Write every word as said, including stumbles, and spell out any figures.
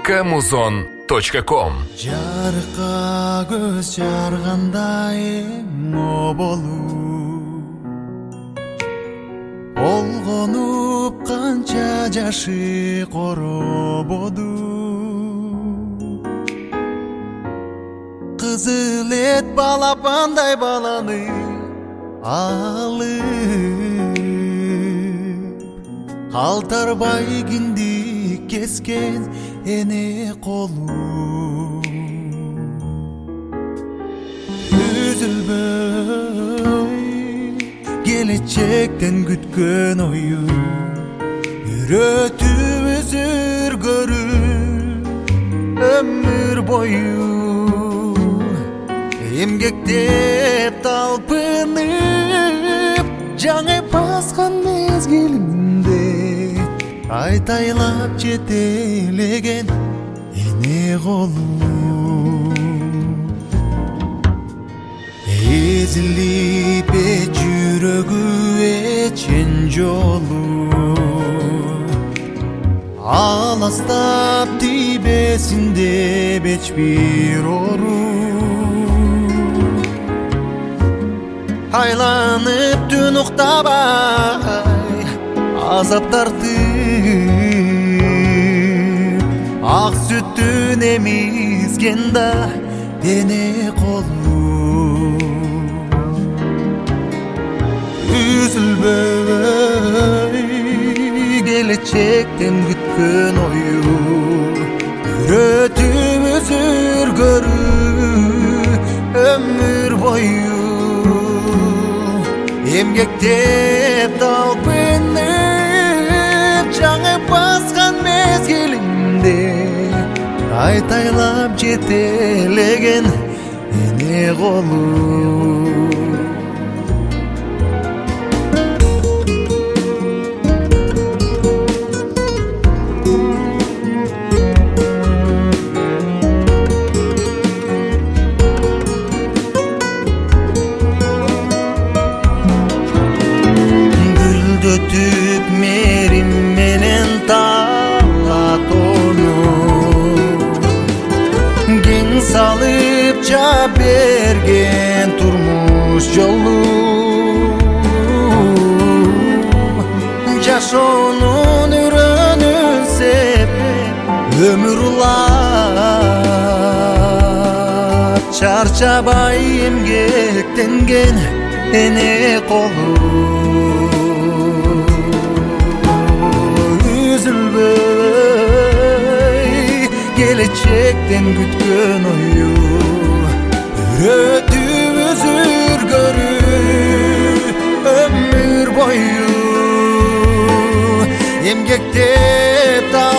точка музон точка ком. Жарыкка көз жарганда эң болуп олгонуп канча жашы корободу кызыл эт балапандай баланы алып калтарбай киндик кескен эне колу үзүлбөй келечектен күткөн ою үйрөтүп өзүргөрү өмүр бою эмгектеп талпынып жаңы баскан мезгилимде айтайлап жетелеген эне колу эзилип э жүрөгү эчен жолу аластап тийбесинде эч бир ору айланып түн уктабай азап тартып ак сүттүн эмизген да эне колу үзүлбөй келечектен күткөн ою үйрөтүп өзүргөрү өмүр бою эмгектеп талпынып жаңы баскан мезгилимде айтайлап жетелеген эне колу Өтүп мерим менен талат ону кең салып жап берген турмуш жолу жашоонун үрөнүн себеп өмүр улап чарчабай эмгектенген эне колу үзүлбөй келечектен күткөн ою үйрөтүп өзүргөрү өмүр бою эмгектеп